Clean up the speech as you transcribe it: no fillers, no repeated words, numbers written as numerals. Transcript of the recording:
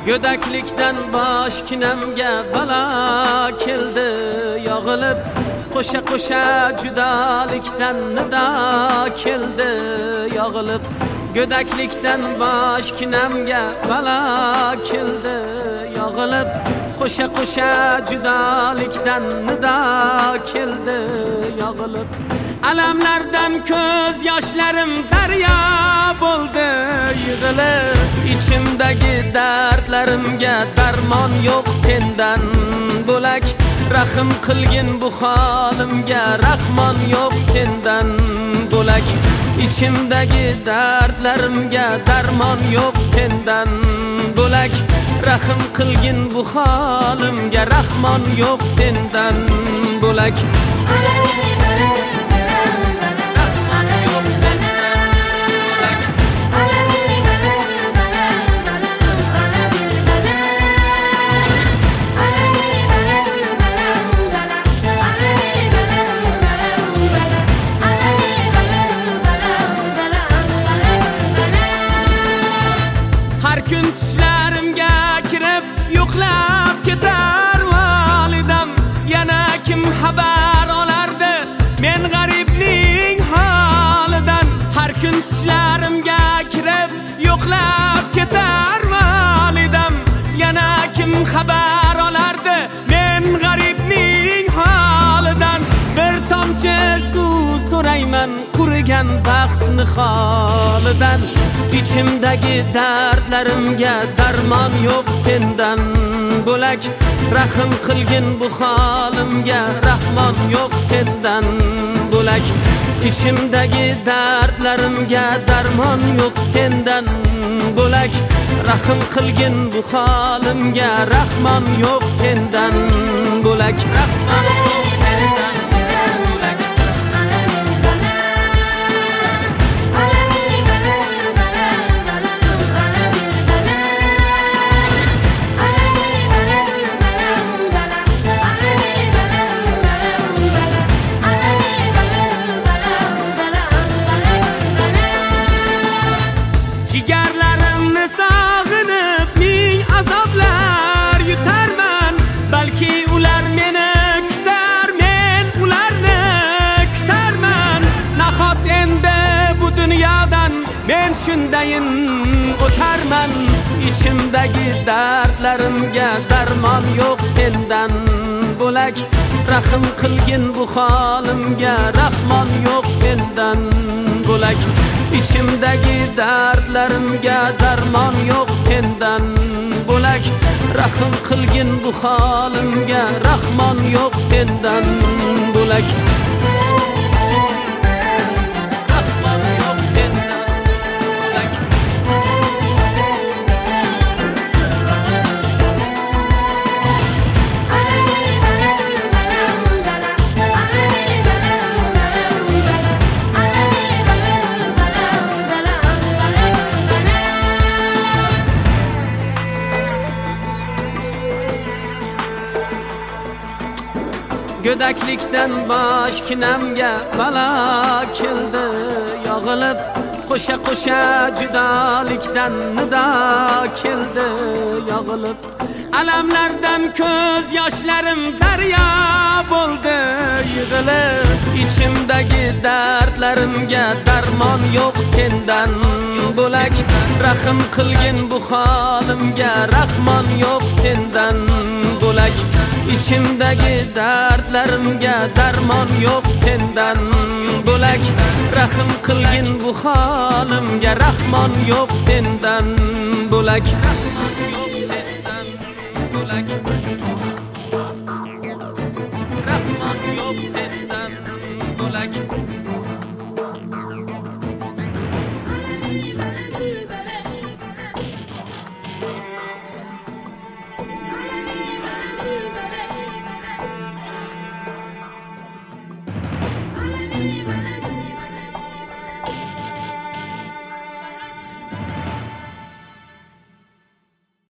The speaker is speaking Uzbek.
Gödaklikdan bosh kinamga balo keldi yog'ilib, qo'sha qo'sha judolikdan nido keldi yog'ilib. Gödaklikdan bosh kinamga balo keldi yog'ilib, qo'sha qo'sha judolikdan nido keldi yog'ilib. Alamlardan ko'z yoshlarim daryo bo'ldi yig'ilib, ichimdagi dardlarimga darmon yo'q sendan bo'lak. Rahim qilgin bu holimga, rahmon yo'q sendan bo'lak. İçimdagi dardlarimga darmon yo'q sendan bo'lak. Rahim qilgin bu holimga, rahmon yo'q sendan bo'lak. Kun tushlarimga kirib yo'qlab ketar validam, yana kim xabar olardi men g'aribning holidan. Har kun tushlarimga kirib yo'qlab ketar validam, yana kim xabar olardi men g'aribning holidan. Bir tomchi suv so'rayman qurigan baxtni holidan. İçimdagi dardlarimga darmon yo'q sendan bo'lak. Rahim qilgin bu holimga, rahmon yo'q sendan bo'lak. İçimdagi dardlarimga darmon yo'q sendan bo'lak. Rahim qilgin bu holimga, rahmon yo'q sendan bo'lak. Rahmon yo'q sendan bo'lak. Jigarlarimni sog'inib ming azoblar yutarman. Balki ular meni kutar, men ularni kutarman. Nahot endi bu dunyodan men shundayin o'tarman. İchimdagi dardlarimga darmon yo'q sendan bo'lak. Rahim qilgin bu holimga, rahmon yo'q sendan bo'lak. İçimdagi dardlarimga darmon yo'q sendan bo'lak. Rahim qilgin bu holimga, rahmon yo'q sendan bo'lak. Rahmon yo'q sendan bo'lak. Gödaklikdan bosh kinamga balo keldi yog'ilib, qo'sha qo'sha judolikdan nido keldi yog'ilib. Alamlardan ko'z yoshlarim daryo bo'ldi yig'ilib, ichimdagi dardlarimga darmon yo'q sendan bo'lak. Rahim qilgin bu holimga, rahmon yo'q sendan bo'lak. İçimdagi dardlarimga darmon yo'q sendan bo'lak. Rahim qilgin bu holimga, rahmon yo'q sendan bo'lak. Rahmon yo'q sendan bo'lak.